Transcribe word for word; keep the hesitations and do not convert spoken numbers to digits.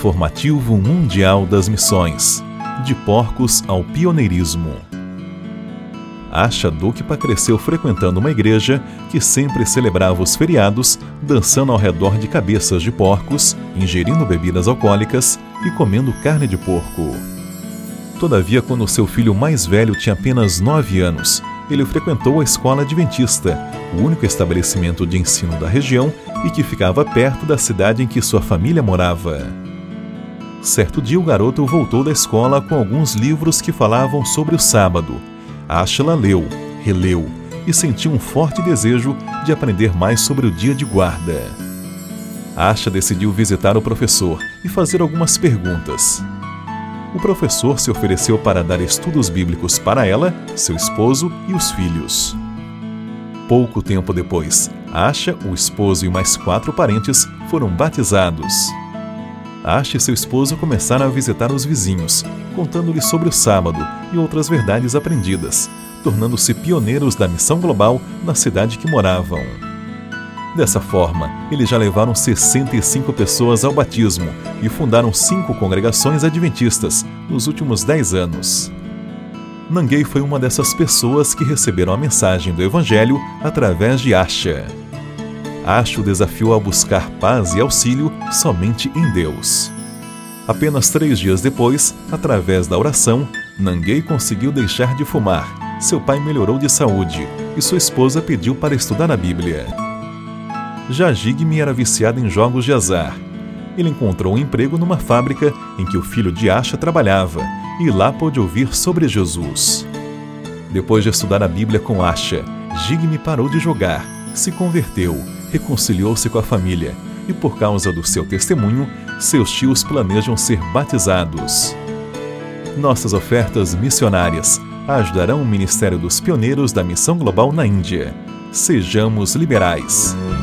Informativo Mundial das Missões, de porcos ao pioneirismo. Asha Dukpa cresceu frequentando uma igreja que sempre celebrava os feriados, dançando ao redor de cabeças de porcos, ingerindo bebidas alcoólicas e comendo carne de porco. Todavia, quando seu filho mais velho tinha apenas nove anos, ele frequentou a escola adventista, o único estabelecimento de ensino da região e que ficava perto da cidade em que sua família morava. Certo dia, o garoto voltou da escola com alguns livros que falavam sobre o sábado. Asha leu, releu e sentiu um forte desejo de aprender mais sobre o dia de guarda. Asha decidiu visitar o professor e fazer algumas perguntas. O professor se ofereceu para dar estudos bíblicos para ela, seu esposo e os filhos. Pouco tempo depois, Asha, o esposo e mais quatro parentes foram batizados. Asha e seu esposo começaram a visitar os vizinhos, contando-lhes sobre o sábado e outras verdades aprendidas, tornando-se pioneiros da missão global na cidade que moravam. Dessa forma, eles já levaram sessenta e cinco pessoas ao batismo e fundaram cinco congregações adventistas nos últimos dez anos. Nanguei foi uma dessas pessoas que receberam a mensagem do Evangelho através de Asha. Asha o desafiou a buscar paz e auxílio somente em Deus. Apenas três dias depois, através da oração, Nanguei conseguiu deixar de fumar, seu pai melhorou de saúde e sua esposa pediu para estudar a Bíblia. Já Jigme era viciado em jogos de azar. Ele encontrou um emprego numa fábrica em que o filho de Asha trabalhava e lá pôde ouvir sobre Jesus. Depois de estudar a Bíblia com Asha, Jigme parou de jogar, se converteu, reconciliou-se com a família e, por causa do seu testemunho, seus tios planejam ser batizados. Nossas ofertas missionárias ajudarão o Ministério dos Pioneiros da Missão Global na Índia. Sejamos liberais.